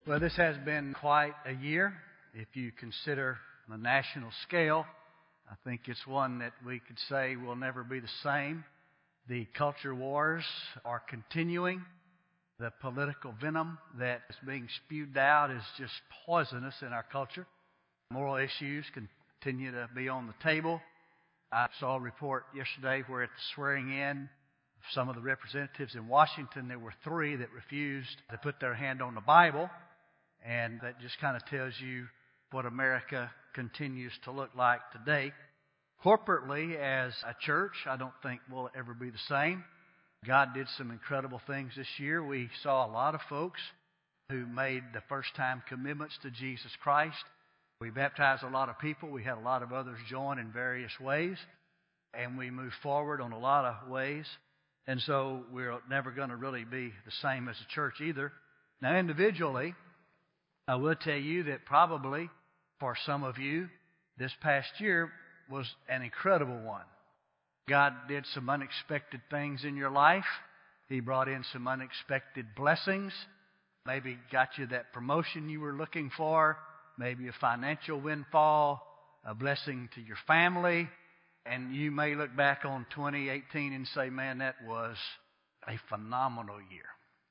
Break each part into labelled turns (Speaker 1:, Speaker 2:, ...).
Speaker 1: Well, this has been quite a year. If you consider the national scale, I think it's one that we could say will never be the same. The culture wars are continuing. The political venom that is being spewed out is just poisonous in our culture. Moral issues continue to be on the table. I saw a report yesterday where at the swearing in of some of the representatives in Washington, there were 3 that refused to put their hand on the Bible. And that just kind of tells you what America continues to look like today. Corporately, as a church, I don't think we'll ever be the same. God did some incredible things this year. We saw a lot of folks who made the first-time commitments to Jesus Christ. We baptized a lot of people. We had a lot of others join in various ways. And we moved forward on a lot of ways. And so we're never going to really be the same as a church either. Now, individually, I will tell you that probably for some of you, this past year was an incredible one. God did some unexpected things in your life. He brought in some unexpected blessings. Maybe got you that promotion you were looking for. Maybe a financial windfall, a blessing to your family. And you may look back on 2018 and say, man, that was a phenomenal year.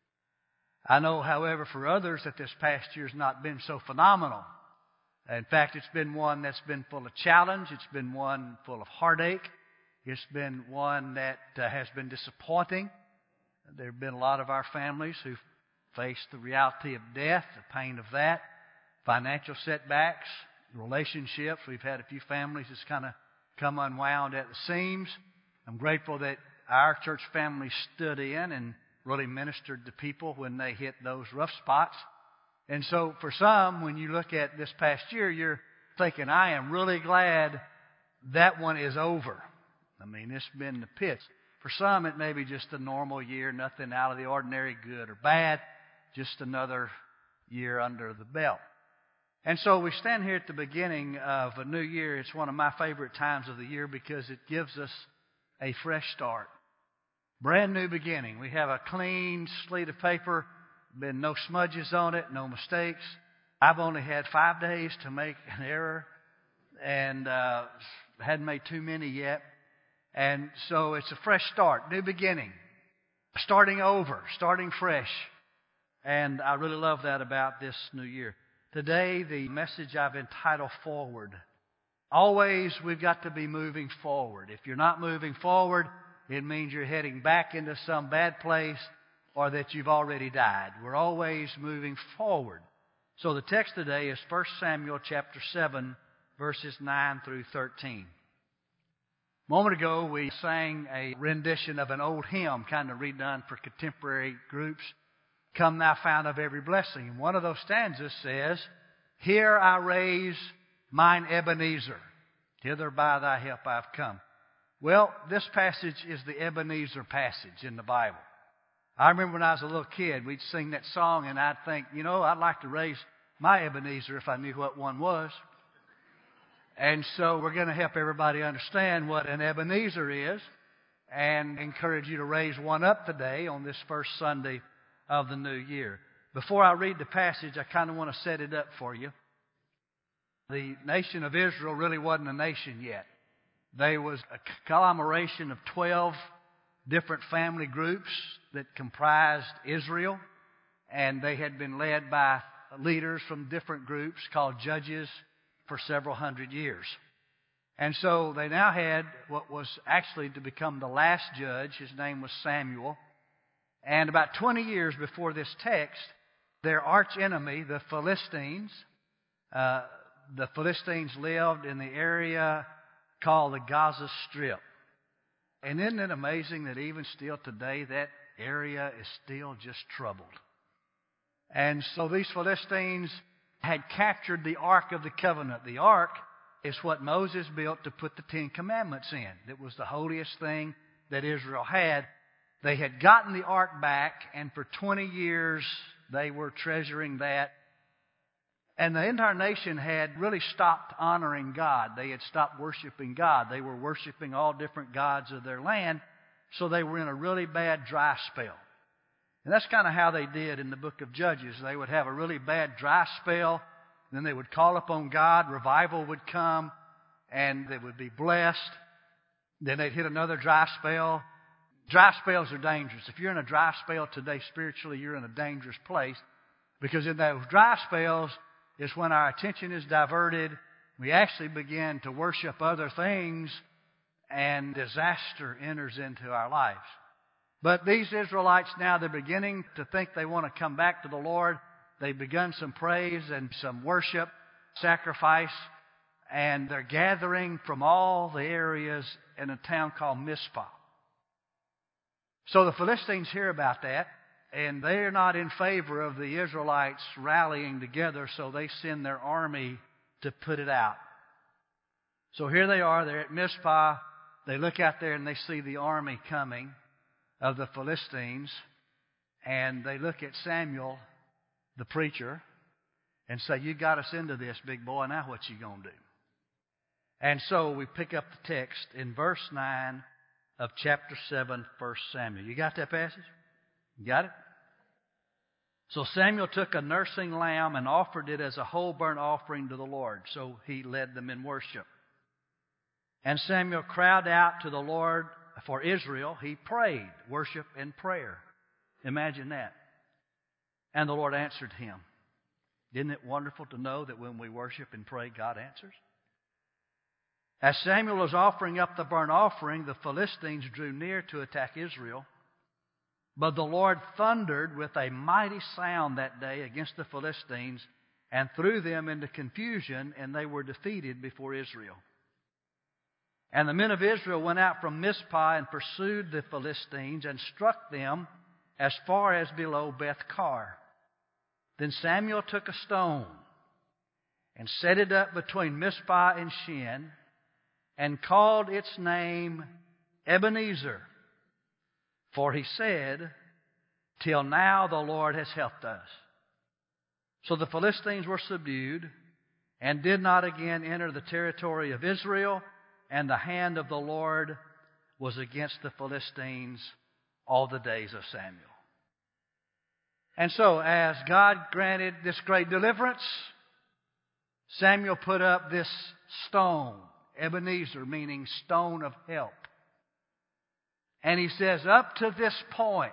Speaker 1: I know, however, for others that this past year's not been so phenomenal. In fact, it's been one that's been full of challenge. It's been one full of heartache. It's been one that has been disappointing. There have been a lot of our families who've faced the reality of death, the pain of that, financial setbacks, relationships. We've had a few families that's kind of come unwound at the seams. I'm grateful that our church family stood in and really ministered to people when they hit those rough spots. And so for some, when you look at this past year, you're thinking, I am really glad that one is over. I mean, it's been the pits. For some, it may be just a normal year, nothing out of the ordinary, good or bad, just another year under the belt. And so we stand here at the beginning of a new year. It's one of my favorite times of the year because it gives us a fresh start. Brand new beginning. We have a clean slate of paper, been no smudges on it, no mistakes. I've only had 5 days to make an error and hadn't made too many yet. And so it's a fresh start, new beginning, starting over, starting fresh. And I really love that about this new year. Today, the message I've entitled Forward. Always we've got to be moving forward. If you're not moving forward, it means you're heading back into some bad place or that you've already died. We're always moving forward. So the text today is 1 Samuel chapter 7, verses 9 through 13. A moment ago, we sang a rendition of an old hymn, kind of redone for contemporary groups. Come thou fount of every blessing. And one of those stanzas says, Here I raise mine Ebenezer, hither by thy help I've come. Well, this passage is the Ebenezer passage in the Bible. I remember when I was a little kid, we'd sing that song and I'd think, I'd like to raise my Ebenezer if I knew what one was. And so we're going to help everybody understand what an Ebenezer is and encourage you to raise one up today on this first Sunday of the new year. Before I read the passage, I kind of want to set it up for you. The nation of Israel really wasn't a nation yet. There was a conglomeration of 12 different family groups that comprised Israel, and they had been led by leaders from different groups called judges for several hundred years. And so they now had what was actually to become the last judge. His name was Samuel. And about 20 years before this text, their archenemy, the Philistines lived in the area called the Gaza Strip. And isn't it amazing that even still today, that area is still just troubled? And so these Philistines had captured the Ark of the Covenant. The Ark is what Moses built to put the 10 Commandments in. It was the holiest thing that Israel had. They had gotten the Ark back, and for 20 years they were treasuring that. And the entire nation had really stopped honoring God. They had stopped worshiping God. They were worshiping all different gods of their land, so they were in a really bad dry spell. And that's kind of how they did in the book of Judges. They would have a really bad dry spell, then they would call upon God, revival would come, and they would be blessed. Then they'd hit another dry spell. Dry spells are dangerous. If you're in a dry spell today spiritually, you're in a dangerous place, because in those dry spells is when our attention is diverted. We actually begin to worship other things, and disaster enters into our lives. But these Israelites now, they're beginning to think they want to come back to the Lord. They've begun some praise and some worship, sacrifice, and they're gathering from all the areas in a town called Mizpah. So the Philistines hear about that, and they're not in favor of the Israelites rallying together, so they send their army to put it out. So here they are, they're at Mizpah. They look out there and they see the army coming of the Philistines, and they look at Samuel, the preacher, and say, "You got us into this, big boy, now what you gonna do?" And so we pick up the text in verse 9 of chapter 7, 1 Samuel. You got that passage? You got it? So Samuel took a nursing lamb and offered it as a whole burnt offering to the Lord. So he led them in worship. And Samuel cried out to the Lord for Israel. He prayed, worship and prayer. Imagine that. And the Lord answered him. Isn't it wonderful to know that when we worship and pray, God answers? As Samuel was offering up the burnt offering, the Philistines drew near to attack Israel. But the Lord thundered with a mighty sound that day against the Philistines and threw them into confusion, and they were defeated before Israel. And the men of Israel went out from Mizpah and pursued the Philistines and struck them as far as below Beth-kar. Then Samuel took a stone and set it up between Mizpah and Shin and called its name Ebenezer. For he said, "Till now the Lord has helped us." So the Philistines were subdued and did not again enter the territory of Israel, and the hand of the Lord was against the Philistines all the days of Samuel. And so, as God granted this great deliverance, Samuel put up this stone, Ebenezer, meaning stone of help. And he says, up to this point,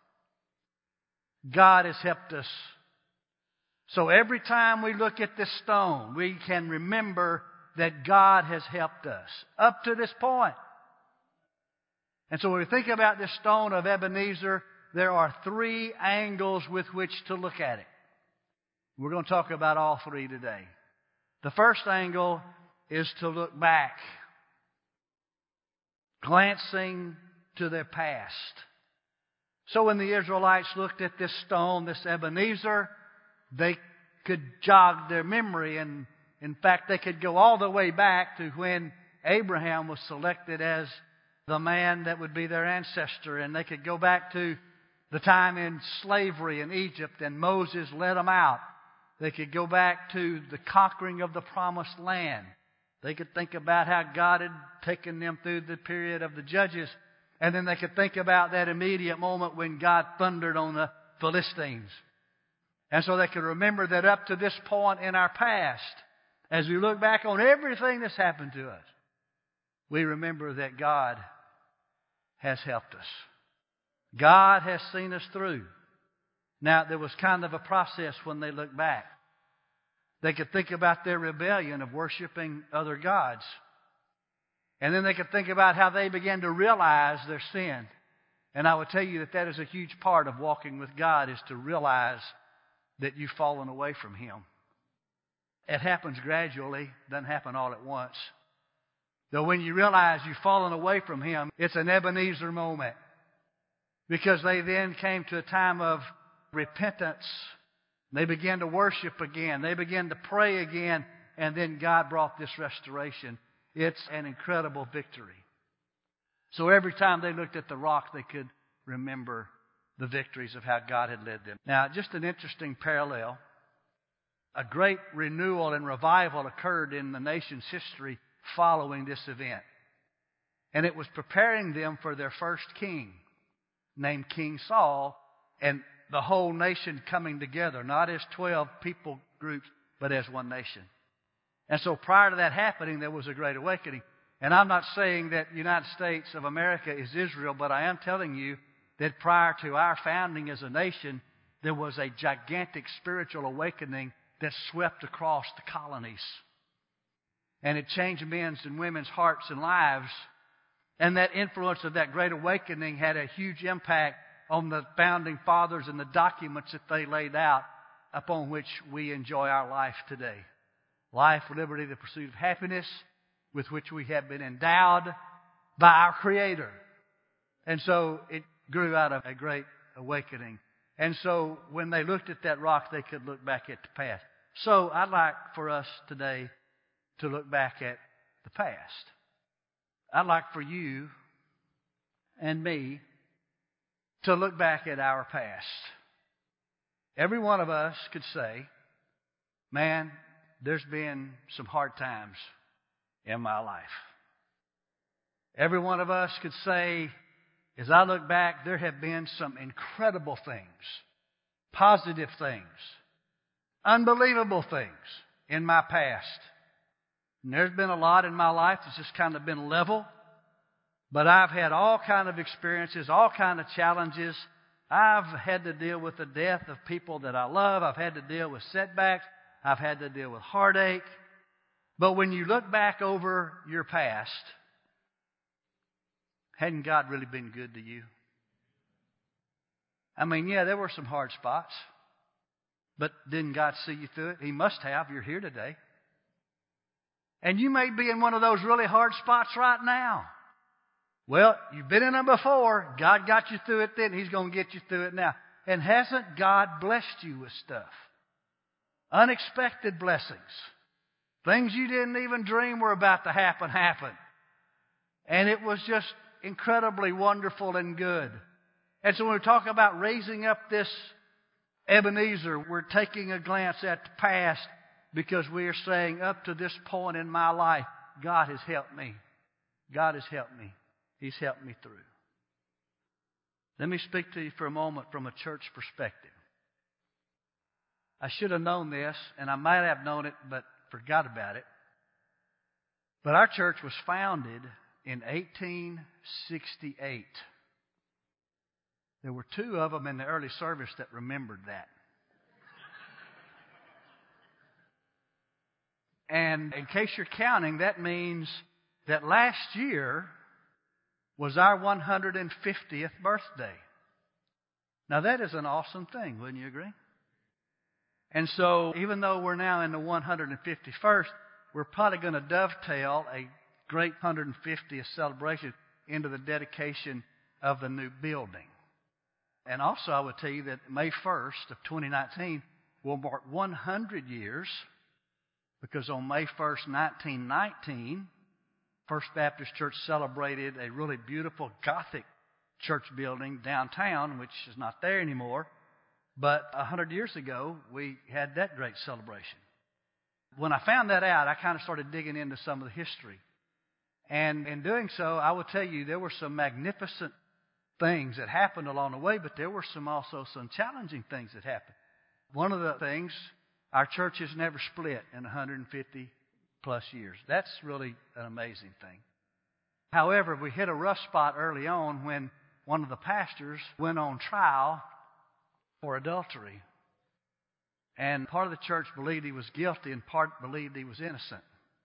Speaker 1: God has helped us. So every time we look at this stone, we can remember that God has helped us up to this point. And so when we think about this stone of Ebenezer, there are three angles with which to look at it. We're going to talk about all three today. The first angle is to look back, glancing to their past. So when the Israelites looked at this stone, this Ebenezer, they could jog their memory, and in fact, they could go all the way back to when Abraham was selected as the man that would be their ancestor. And they could go back to the time in slavery in Egypt and Moses led them out. They could go back to the conquering of the promised land. They could think about how God had taken them through the period of the Judges. And then they could think about that immediate moment when God thundered on the Philistines. And so they could remember that up to this point in our past, as we look back on everything that's happened to us, we remember that God has helped us. God has seen us through. Now, there was kind of a process when they looked back. They could think about their rebellion of worshiping other gods. And then they could think about how they began to realize their sin. And I would tell you that that is a huge part of walking with God, is to realize that you've fallen away from Him. It happens gradually, doesn't happen all at once. Though when you realize you've fallen away from Him, it's an Ebenezer moment. Because they then came to a time of repentance. They began to worship again. They began to pray again. And then God brought this restoration. It's an incredible victory. So every time they looked at the rock, they could remember the victories of how God had led them. Now, just an interesting parallel. A great renewal and revival occurred in the nation's history following this event. And it was preparing them for their first king, named King Saul. and the whole nation coming together, not as 12 people groups, but as one nation. And so prior to that happening, there was a great awakening. And I'm not saying that the United States of America is Israel, but I am telling you that prior to our founding as a nation, there was a gigantic spiritual awakening that swept across the colonies. And it changed men's and women's hearts and lives. And that influence of that great awakening had a huge impact on the founding fathers and the documents that they laid out upon which we enjoy our life today. Life, liberty, the pursuit of happiness, with which we have been endowed by our Creator. And so it grew out of a great awakening. And so when they looked at that rock, they could look back at the past. So I'd like for us today to look back at the past. I'd like for you and me to look back at our past. Every one of us could say, man, there's been some hard times in my life. Every one of us could say, as I look back, there have been some incredible things, positive things, unbelievable things in my past. And there's been a lot in my life that's just kind of been level. But I've had all kind of experiences, all kind of challenges. I've had to deal with the death of people that I love. I've had to deal with setbacks. I've had to deal with heartache. But when you look back over your past, hadn't God really been good to you? I mean, yeah, there were some hard spots. But didn't God see you through it? He must have. You're here today. And you may be in one of those really hard spots right now. Well, you've been in them before. God got you through it then. He's going to get you through it now. And hasn't God blessed you with stuff? Unexpected blessings. Things you didn't even dream were about to happen. And it was just incredibly wonderful and good. And so when we talk about raising up this Ebenezer, we're taking a glance at the past because we are saying, up to this point in my life, God has helped me. God has helped me. He's helped me through. Let me speak to you for a moment from a church perspective. I should have known this, and I might have known it, but forgot about it. But our church was founded in 1868. There were two of them in the early service that remembered that. And in case you're counting, that means that last year was our 150th birthday. Now that is an awesome thing, wouldn't you agree? And so even though we're now in the 151st, we're probably going to dovetail a great 150th celebration into the dedication of the new building. And also I would tell you that May 1st of 2019 will mark 100 years, because on May 1st, 1919, First Baptist Church celebrated a really beautiful Gothic church building downtown, which is not there anymore. But 100 years ago, we had that great celebration. When I found that out, I kind of started digging into some of the history. And in doing so, I will tell you there were some magnificent things that happened along the way, but there were also some challenging things that happened. One of the things, our church has never split in 150 plus years. That's really an amazing thing. However, we hit a rough spot early on when one of the pastors went on trial for adultery. And part of the church believed he was guilty and part believed he was innocent.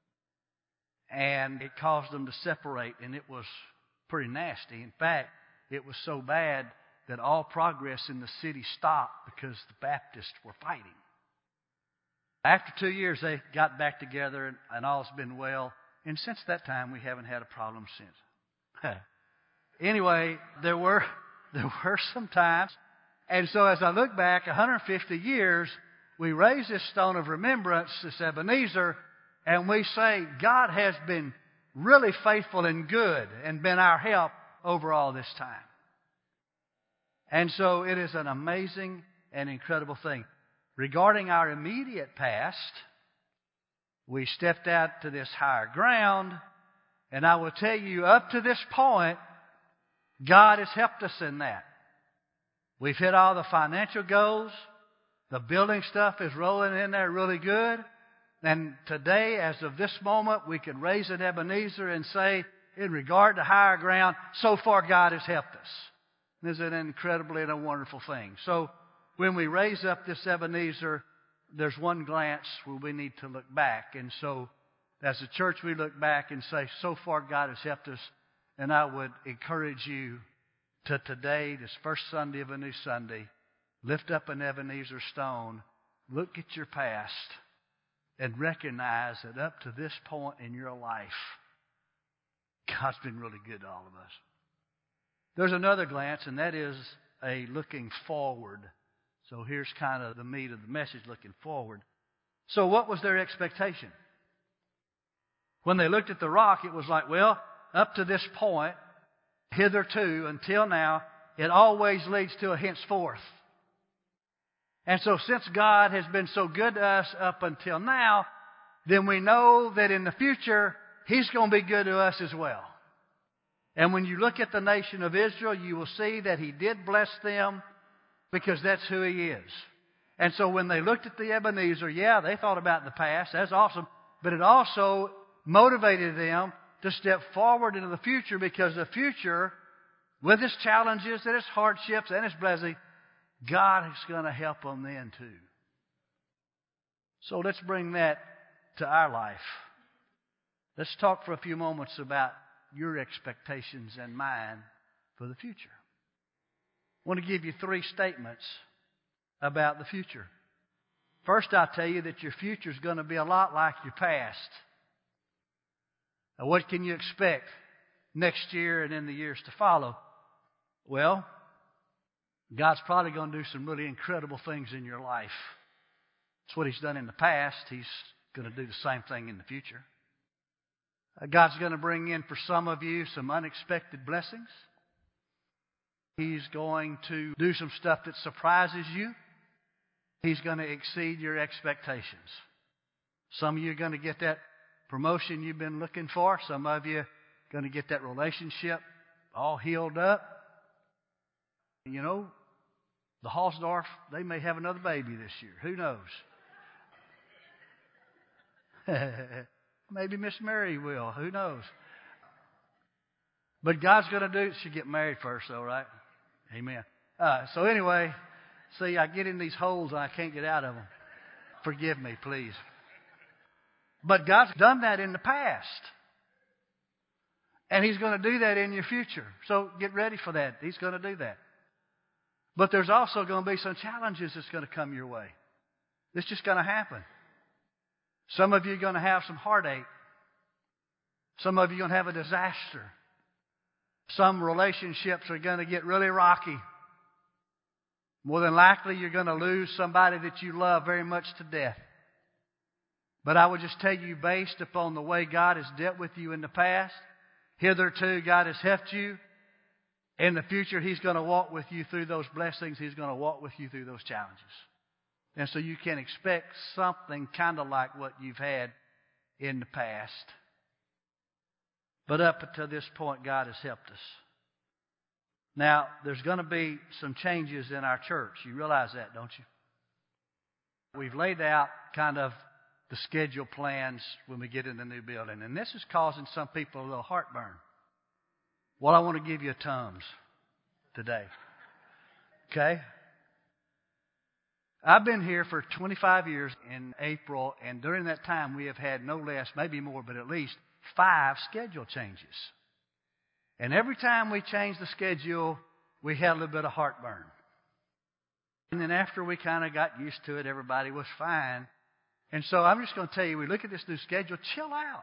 Speaker 1: And it caused them to separate, and it was pretty nasty. In fact, it was so bad that all progress in the city stopped because the Baptists were fighting. After 2 years, they got back together, and all's been well. And since that time, we haven't had a problem since. Anyway, there were some times. And so as I look back 150 years, we raise this stone of remembrance, this Ebenezer, and we say God has been really faithful and good and been our help over all this time. And so it is an amazing and incredible thing. Regarding our immediate past, we stepped out to this higher ground, and I will tell you, up to this point, God has helped us in that. We've hit all the financial goals. The building stuff is rolling in there really good. And today, as of this moment, we can raise an Ebenezer and say, in regard to higher ground, so far God has helped us. Isn't it an incredibly and a wonderful thing? So when we raise up this Ebenezer, there's one glance where we need to look back. And so as a church, we look back and say, so far God has helped us. And I would encourage you to today, this first Sunday of a new Sunday, lift up an Ebenezer stone, look at your past, and recognize that up to this point in your life, God's been really good to all of us. There's another glance, and that is a looking forward. So here's kind of the meat of the message, looking forward. So what was their expectation? When they looked at the rock, it was like, well, up to this point, hitherto, until now, it always leads to a henceforth. And so since God has been so good to us up until now, then we know that in the future, He's going to be good to us as well. And when you look at the nation of Israel, you will see that He did bless them because that's who He is. And so when they looked at the Ebenezer, yeah, they thought about the past. That's awesome. But it also motivated them to step forward into the future, because the future, with its challenges and its hardships and its blessing, God is going to help them then too. So let's bring that to our life. Let's talk for a few moments about your expectations and mine for the future. I want to give you 3 statements about the future. First, I'll tell you that your future is going to be a lot like your past. Now, what can you expect next year and in the years to follow? Well, God's probably going to do some really incredible things in your life. It's what He's done in the past. He's going to do the same thing in the future. God's going to bring in for some of you some unexpected blessings. He's going to do some stuff that surprises you. He's going to exceed your expectations. Some of you are going to get that promotion you've been looking for. Some of you are going to get that relationship all healed up. You know, the Halsdorf, they may have another baby this year. Who knows? Maybe Miss Mary will. Who knows? But God's going to do it. She'll get married first, though, right? Amen. So anyway, see, I get in these holes and I can't get out of them. Forgive me, please. But God's done that in the past. And He's going to do that in your future. So get ready for that. He's going to do that. But there's also going to be some challenges that's going to come your way. It's just going to happen. Some of you are going to have some heartache. Some of you are going to have a disaster. Some relationships are going to get really rocky. More than likely, you're going to lose somebody that you love very much to death. But I would just tell you, based upon the way God has dealt with you in the past, hitherto God has helped you. In the future, He's going to walk with you through those blessings. He's going to walk with you through those challenges. And so you can expect something kind of like what you've had in the past. But up until this point, God has helped us. Now, there's going to be some changes in our church. You realize that, don't you? We've laid out kind of the schedule plans when we get in the new building. And this is causing some people a little heartburn. Well, I want to give you a Tums today. Okay? I've been here for 25 years in April, and during that time we have had no less, maybe more, but at least 5 schedule changes. And every time we changed the schedule, we had a little bit of heartburn. And then after we kind of got used to it, everybody was fine. And so I'm just going to tell you, we look at this new schedule, chill out.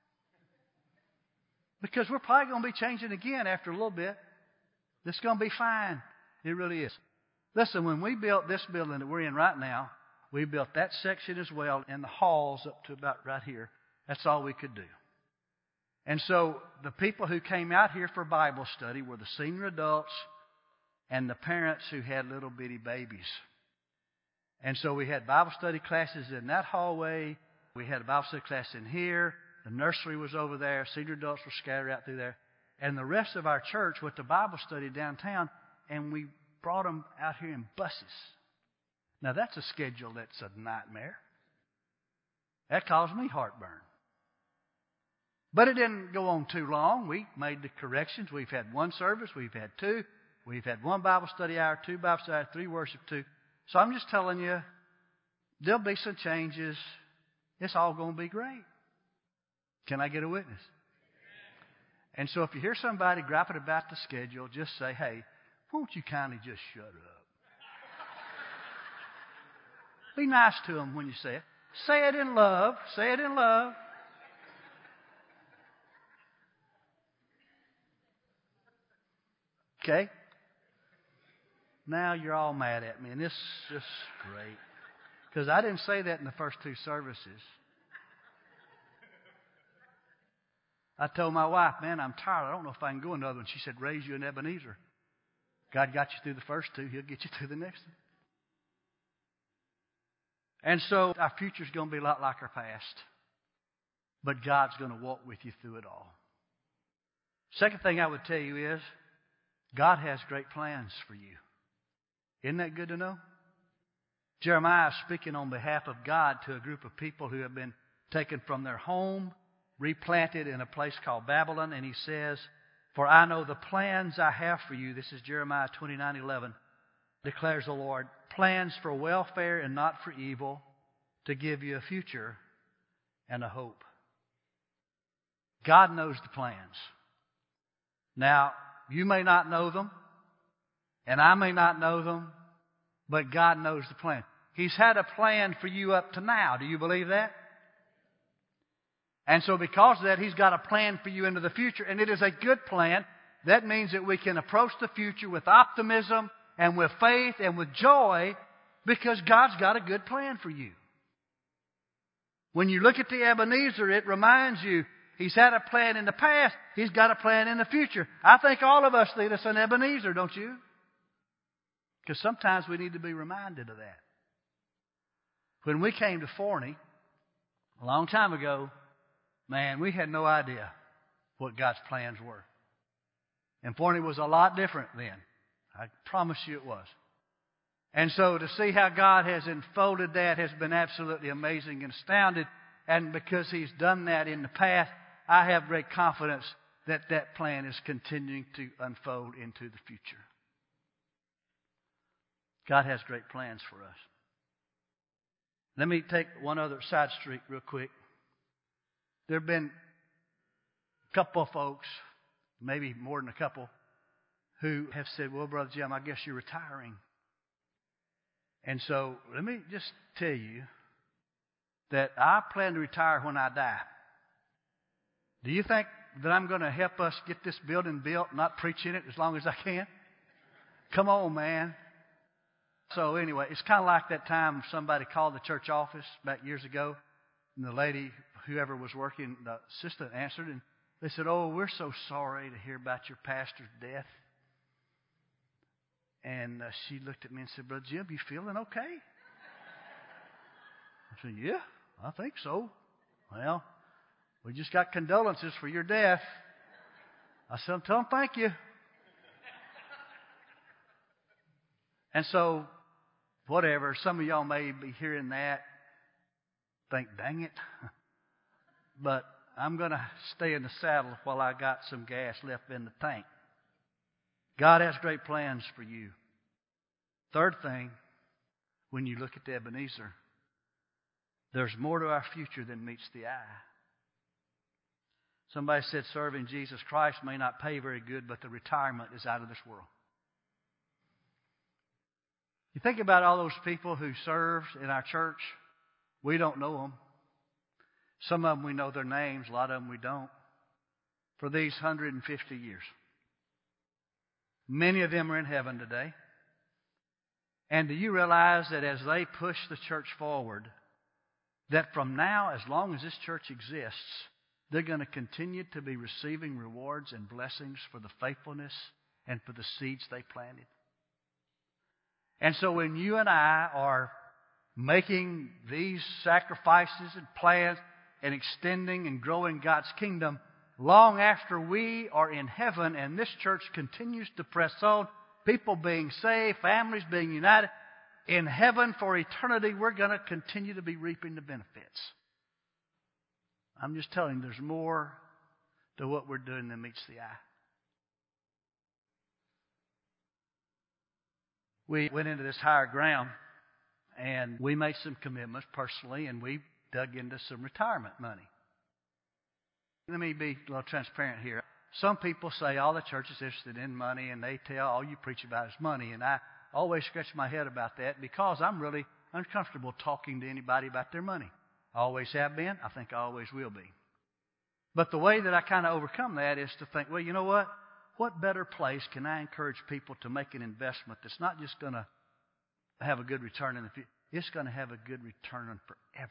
Speaker 1: Because we're probably going to be changing again after a little bit. It's going to be fine. It really is. Listen, when we built this building that we're in right now, we built that section as well and the halls up to about right here. That's all we could do. And so the people who came out here for Bible study were the senior adults and the parents who had little bitty babies. And so we had Bible study classes in that hallway. We had a Bible study class in here. The nursery was over there. Senior adults were scattered out through there. And the rest of our church went to Bible study downtown. And we brought them out here in buses. Now, that's a schedule that's a nightmare. That caused me heartburn. But it didn't go on too long. We made the corrections. We've had one service. We've had two. We've had one Bible study hour, two Bible study hour, three worship, two. So I'm just telling you, there'll be some changes. It's all going to be great. Can I get a witness? And so if you hear somebody griping about the schedule, just say, hey, won't you kindly just shut up? Be nice to them when you say it. Say it in love. Say it in love. Okay? Now you're all mad at me, and this is just great. Because I didn't say that in the first two services. I told my wife, man, I'm tired. I don't know if I can go another one. She said, raise you an Ebenezer. God got you through the first two. He'll get you through the next one. And so our future's going to be a lot like our past. But God's going to walk with you through it all. Second thing I would tell you is, God has great plans for you. Isn't that good to know? Jeremiah is speaking on behalf of God to a group of people who have been taken from their home, replanted in a place called Babylon, and he says, for I know the plans I have for you, this is Jeremiah 29:11, declares the Lord, plans for welfare and not for evil, to give you a future and a hope. God knows the plans. Now, you may not know them, and I may not know them, but God knows the plan. He's had a plan for you up to now. Do you believe that? And so because of that, He's got a plan for you into the future, and it is a good plan. That means that we can approach the future with optimism and with faith and with joy because God's got a good plan for you. When you look at the Ebenezer, it reminds you He's had a plan in the past. He's got a plan in the future. I think all of us need us an Ebenezer, don't you? Because sometimes we need to be reminded of that. When we came to Forney a long time ago, man, we had no idea what God's plans were. And Forney was a lot different then. I promise you it was. And so to see how God has unfolded that has been absolutely amazing and astounded. And because He's done that in the past, I have great confidence that that plan is continuing to unfold into the future. God has great plans for us. Let me take one other side street real quick. There have been a couple of folks, maybe more than a couple, who have said, well, Brother Jim, I guess you're retiring. And so let me just tell you that I plan to retire when I die. Do you think that I'm going to help us get this building built, not preach in it as long as I can? Come on, man. So anyway, it's kind of like that time somebody called the church office back years ago, and the lady, whoever was working, the assistant answered, and they said, oh, we're so sorry to hear about your pastor's death. And she looked at me and said, Brother Jim, you feeling okay? I said, yeah, I think so. Well, we just got condolences for your death. I said, tell them thank you. And so, whatever, some of y'all may be hearing that, think, dang it. But I'm going to stay in the saddle while I got some gas left in the tank. God has great plans for you. Third thing, when you look at the Ebenezer, there's more to our future than meets the eye. Somebody said serving Jesus Christ may not pay very good, but the retirement is out of this world. You think about all those people who served in our church. We don't know them. Some of them we know their names. A lot of them we don't. For these 150 years. Many of them are in heaven today. And do you realize that as they push the church forward, that from now, as long as this church exists, they're going to continue to be receiving rewards and blessings for the faithfulness and for the seeds they planted? And so when you and I are making these sacrifices and plans and extending and growing God's kingdom, long after we are in heaven and this church continues to press on people being saved, families being united. In heaven for eternity, we're going to continue to be reaping the benefits. I'm just telling you, there's more to what we're doing than meets the eye. We went into this higher ground, and we made some commitments personally, and we dug into some retirement money. Let me be a little transparent here. Some people say all the church is interested in money, and they tell all you preach about is money. And I always scratch my head about that because I'm really uncomfortable talking to anybody about their money. I always have been. I think I always will be. But the way that I kind of overcome that is to think, well, you know what? What better place can I encourage people to make an investment that's not just going to have a good return in the future? It's going to have a good return forever.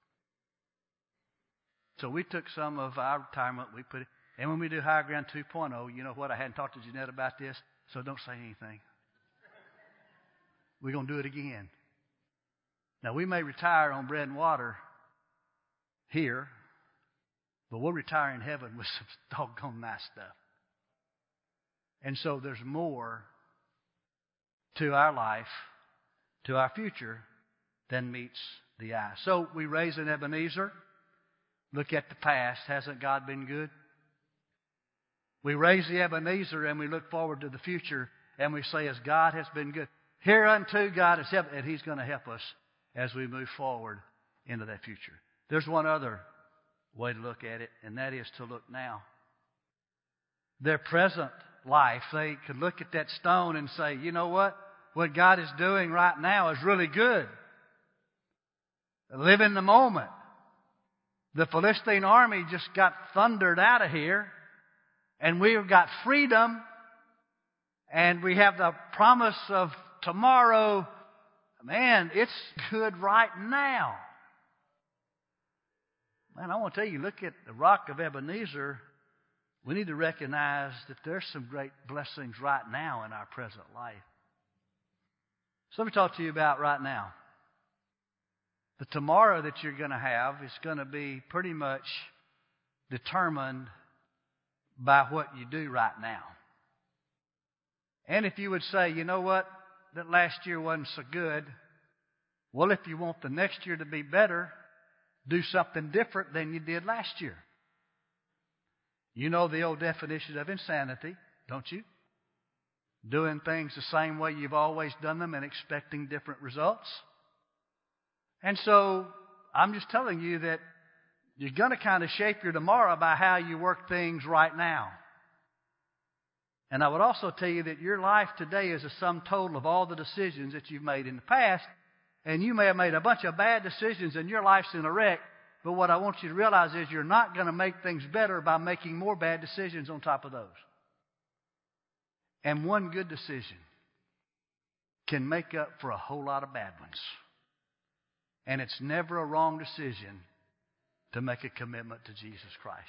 Speaker 1: So we took some of our retirement, we put it, and when we do Higher Ground 2.0, you know what? I hadn't talked to Jeanette about this, so don't say anything. We're going to do it again. Now, we may retire on bread and water here, but we'll retire in heaven with some doggone nice stuff. And so there's more to our life, to our future, than meets the eye. So we raise an Ebenezer. Look at the past. Hasn't God been good? We raise the Ebenezer and we look forward to the future and we say, as God has been good, hereunto God is helped, and He's going to help us as we move forward into that future. There's one other way to look at it, and that is to look now. Their present life, they could look at that stone and say, you know what? What God is doing right now is really good. Live in the moment. The Philistine army just got thundered out of here, and we've got freedom, and we have the promise of tomorrow. Man, it's good right now. Man, I want to tell you, look at the rock of Ebenezer. We need to recognize that there's some great blessings right now in our present life. So let me talk to you about right now. The tomorrow that you're going to have is going to be pretty much determined by what you do right now. And if you would say, you know what, that last year wasn't so good, well, if you want the next year to be better, do something different than you did last year. You know the old definition of insanity, don't you? Doing things the same way you've always done them and expecting different results. And so I'm just telling you that you're going to kind of shape your tomorrow by how you work things right now. And I would also tell you that your life today is a sum total of all the decisions that you've made in the past. And you may have made a bunch of bad decisions and your life's in a wreck. But what I want you to realize is you're not going to make things better by making more bad decisions on top of those. And one good decision can make up for a whole lot of bad ones. And it's never a wrong decision to make a commitment to Jesus Christ.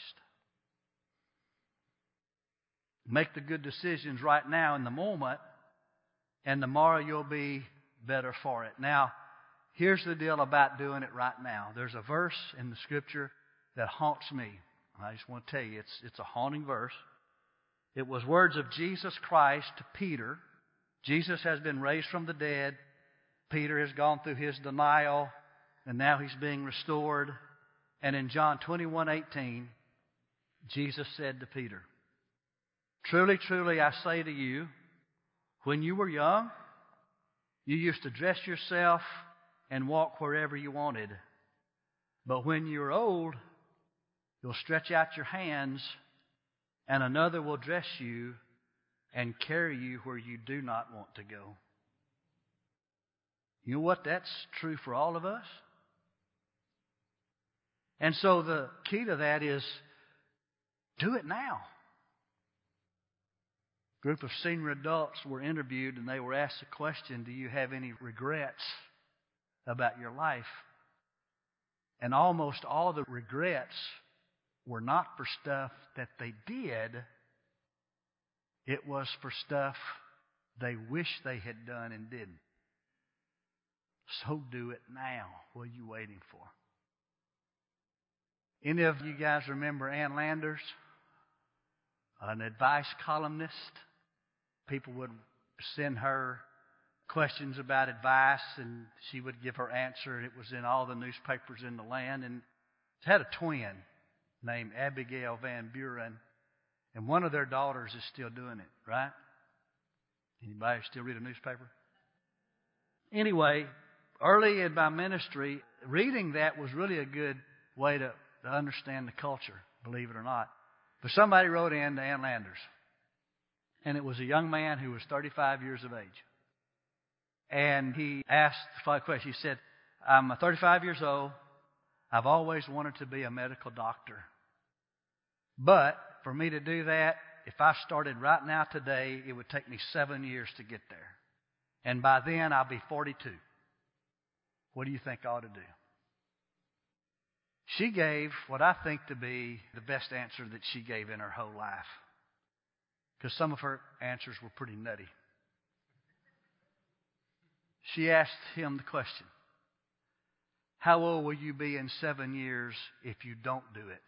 Speaker 1: Make the good decisions right now in the moment, and tomorrow you'll be better for it. Now, here's the deal about doing it right now. There's a verse in the Scripture that haunts me. I just want to tell you, it's a haunting verse. It was words of Jesus Christ to Peter. Jesus has been raised from the dead. Peter has gone through his denial, and now he's being restored. And in John 21:18, Jesus said to Peter, "Truly, truly, I say to you, when you were young, you used to dress yourself and walk wherever you wanted. But when you're old, you'll stretch out your hands, and another will dress you and carry you where you do not want to go." You know what? That's true for all of us. And so the key to that is do it now. A group of senior adults were interviewed, and they were asked the question, do you have any regrets about your life? And almost all the regrets were not for stuff that they did. It was for stuff they wish they had done and didn't. So do it now. What are you waiting for? Any of you guys remember Ann Landers? An advice columnist. People would send her questions about advice, and she would give her answer, and it was in all the newspapers in the land. And she had a twin named Abigail Van Buren, and one of their daughters is still doing it, right? Anybody still read a newspaper? Anyway, early in my ministry, reading that was really a good way to understand the culture, believe it or not. But somebody wrote in to Ann Landers, and it was a young man who was 35 years of age. And he asked the following question. He said, I'm 35 years old. I've always wanted to be a medical doctor. But for me to do that, if I started right now today, it would take me 7 years to get there. And by then, I'll be 42. What do you think I ought to do? She gave what I think to be the best answer that she gave in her whole life. Because some of her answers were pretty nutty. She asked him the question, how old will you be in 7 years if you don't do it?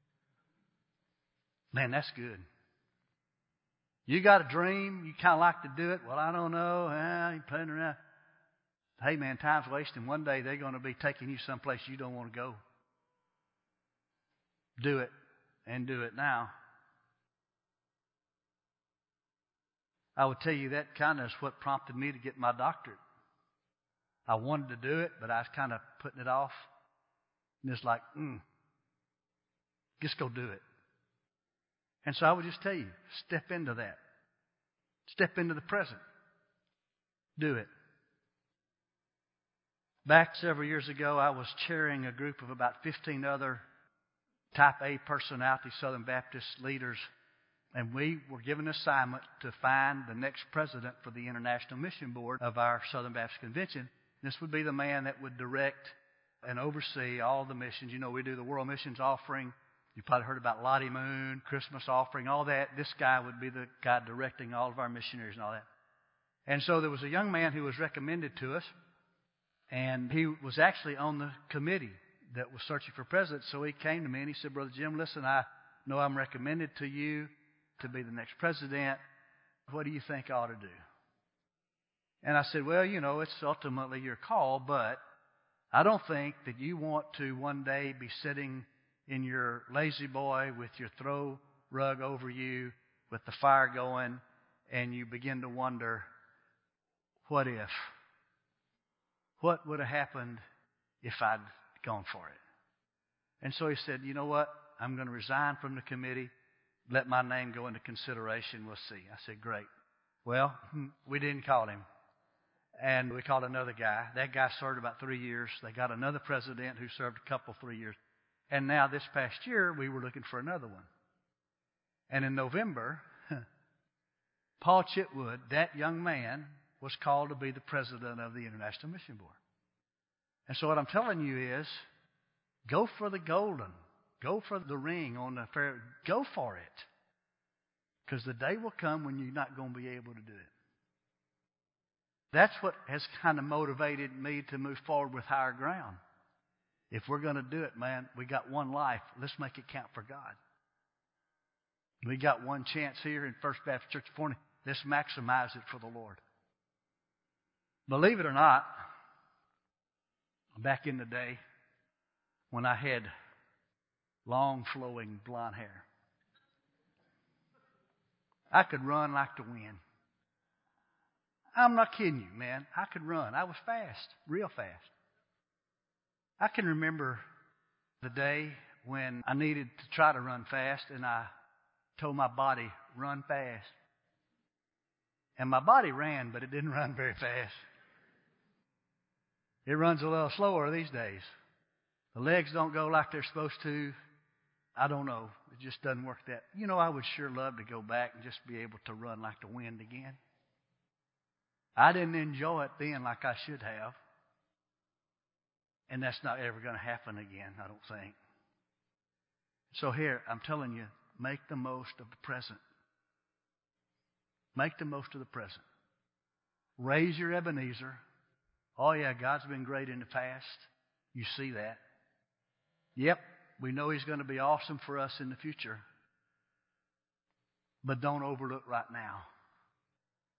Speaker 1: Man, that's good. You got a dream, you kind of like to do it. Well, I don't know. You're playing around. Hey, man, time's wasting. One day they're going to be taking you someplace you don't want to go. Do it, and do it now. I would tell you that kind of is what prompted me to get my doctorate. I wanted to do it, but I was kind of putting it off. And it's like, just go do it. And so I would just tell you, step into that. Step into the present. Do it. Back several years ago, I was chairing a group of about 15 other Type A personality Southern Baptist leaders, and we were given an assignment to find the next president for the International Mission Board of our Southern Baptist Convention. This would be the man that would direct and oversee all the missions. You know, we do the World Missions Offering. You probably heard about Lottie Moon, Christmas Offering, all that. This guy would be the guy directing all of our missionaries and all that. And so there was a young man who was recommended to us, and he was actually on the committee that was searching for president. So he came to me and he said, Brother Jim, listen, I know I'm recommended to you to be the next president. What do you think I ought to do? And I said, well, you know, it's ultimately your call, but I don't think that you want to one day be sitting in your lazy boy with your throw rug over you with the fire going, and you begin to wonder, what if? What would have happened if I'd gone for it? And so he said, you know what? I'm going to resign from the committee. Let my name go into consideration. We'll see. I said, great. Well, we didn't call him. And we called another guy. That guy served about 3 years. They got another president who served a couple, 3 years. And now this past year, we were looking for another one. And in November, Paul Chitwood, that young man, was called to be the president of the International Mission Board. And so what I'm telling you is, go for the golden. Go for the ring on the fair. Go for it. Because the day will come when you're not going to be able to do it. That's what has kind of motivated me to move forward with Higher Ground. If we're going to do it, man, we got one life. Let's make it count for God. We got one chance here in First Baptist Church of Forney. Let's maximize it for the Lord. Believe it or not, back in the day when I had long flowing blonde hair, I could run like the wind. I'm not kidding you, man. I could run. I was fast, real fast. I can remember the day when I needed to try to run fast, and I told my body, run fast. And my body ran, but it didn't run very fast. It runs a little slower these days. The legs don't go like they're supposed to. I don't know. It just doesn't work that. You know, I would sure love to go back and just be able to run like the wind again. I didn't enjoy it then like I should have. And that's not ever going to happen again, I don't think. So here, I'm telling you, make the most of the present. Make the most of the present. Raise your Ebenezer. Oh yeah, God's been great in the past. You see that. Yep, we know He's going to be awesome for us in the future. But don't overlook right now.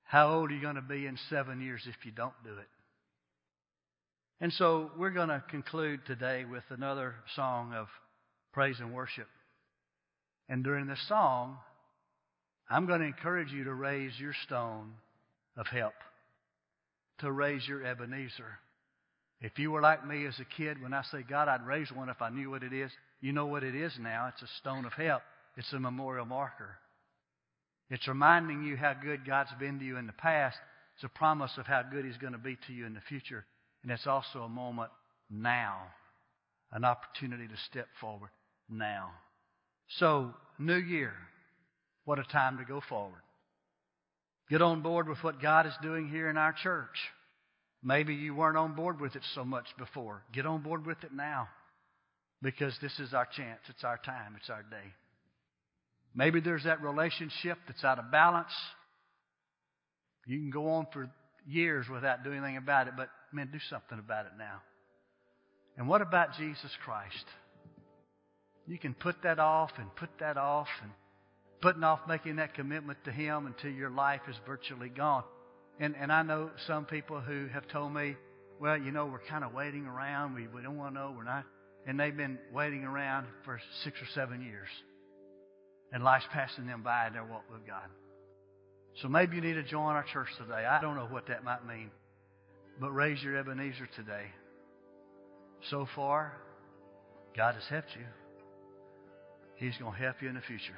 Speaker 1: How old are you going to be in 7 years if you don't do it? And so we're going to conclude today with another song of praise and worship. And during this song, I'm going to encourage you to raise your stone of help, to raise your Ebenezer. If you were like me as a kid, when I say, God, I'd raise one if I knew what it is, you know what it is now. It's a stone of help. It's a memorial marker. It's reminding you how good God's been to you in the past. It's a promise of how good He's going to be to you in the future. And it's also a moment now, an opportunity to step forward now. So, new year, what a time to go forward. Get on board with what God is doing here in our church. Maybe you weren't on board with it so much before. Get on board with it now, because this is our chance. It's our time. It's our day. Maybe there's that relationship that's out of balance. You can go on for years without doing anything about it, but man, do something about it now. And what about Jesus Christ? You can put that off and putting off making that commitment to Him until your life is virtually gone. And I know some people who have told me, well, we're kind of waiting around. We don't want to know. We're not. And they've been waiting around for 6 or 7 years. And life's passing them by in their walk with God. So maybe you need to join our church today. I don't know what that might mean. But raise your Ebenezer today. So far, God has helped you. He's going to help you in the future.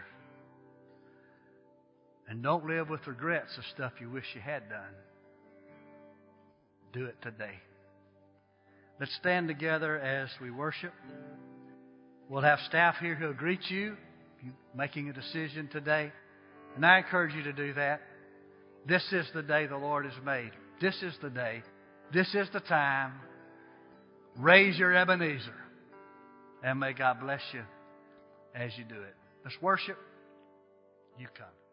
Speaker 1: And don't live with regrets of stuff you wish you had done. Do it today. Let's stand together as we worship. We'll have staff here who'll greet you. You're making a decision today. And I encourage you to do that. This is the day the Lord has made. This is the day. This is the time. Raise your Ebenezer. And may God bless you as you do it. Let's worship. You come.